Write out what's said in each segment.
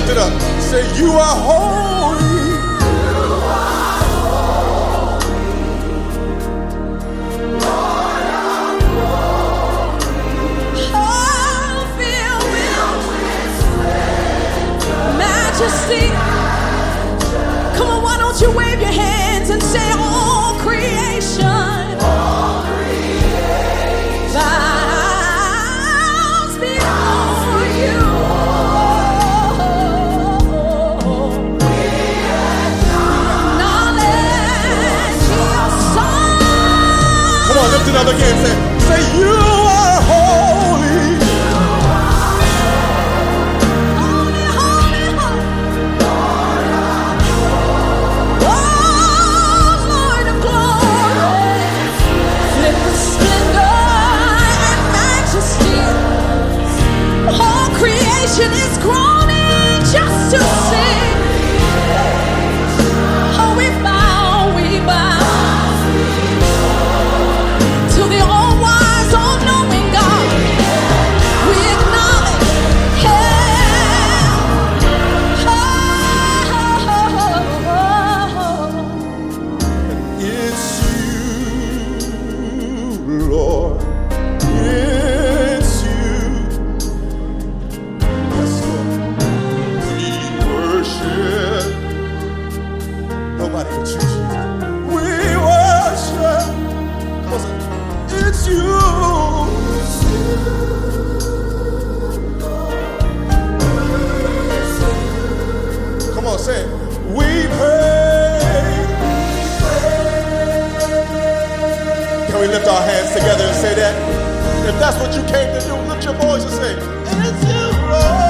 it up. Say, you are holy. Majesty. Come on, why don't you wave your hands and say, all creation, bows before you. Acknowledge your Son. Come on, lift it up again. Say, you are holy. Is groaning just to sing. Oh, we bow to the all-wise, all-knowing God. We acknowledge Him. It's you, Lord. Nobody can choose you. We worship. Come on, say, it's you. Come on, say it. We pray. Can we lift our hands together and say that? If that's what you came to do, lift your voice and say, it's you, Lord.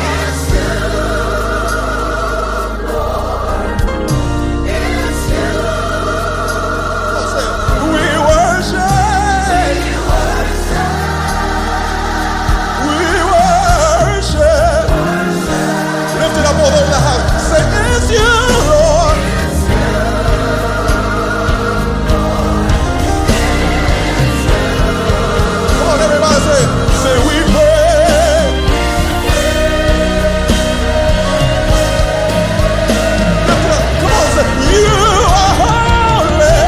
All over the house. Say, it's you, Lord. Come on, everybody say, we pray. Lift it up. Come on, say, you are holy.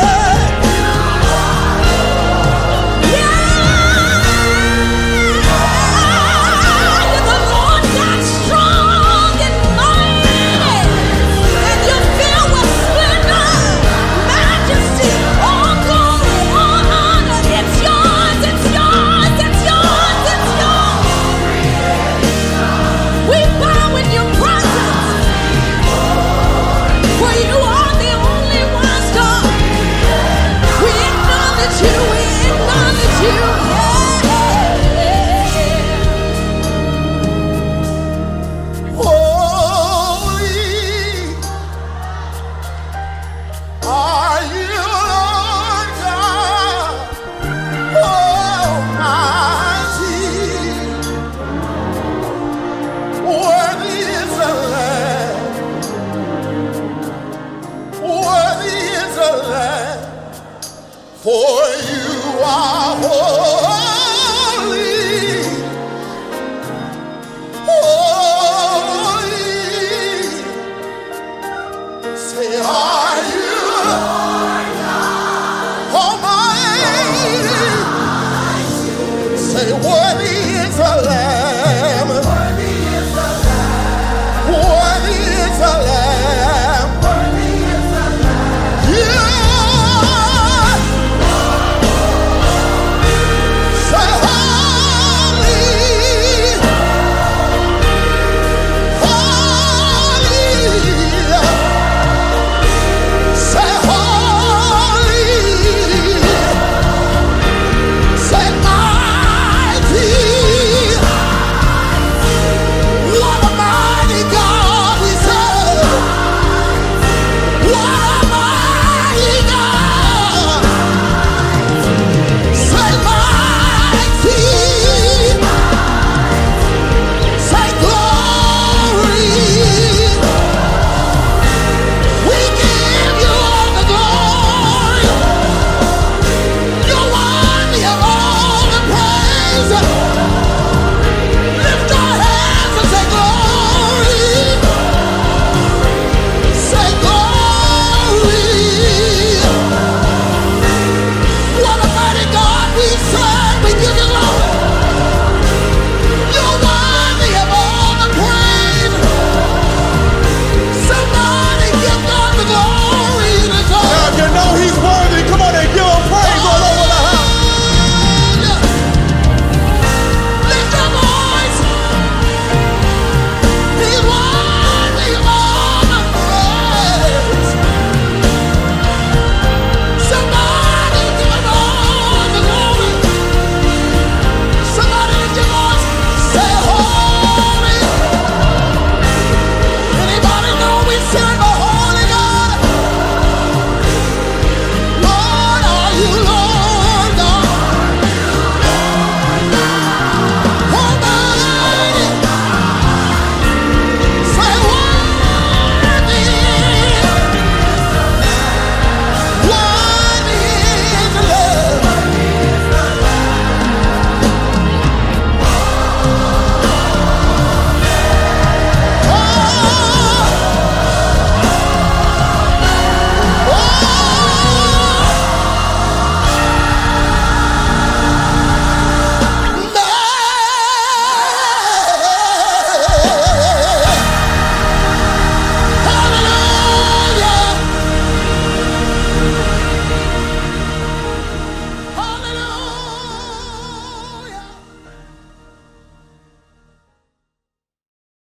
You're the Lord God strong and mighty, and you're filled with splendor, majesty, all glory, all honor. It's yours, it's yours, it's yours, it's yours. We bow in your presence, for you are the only wise God. We acknowledge you, we acknowledge you. For you are holy.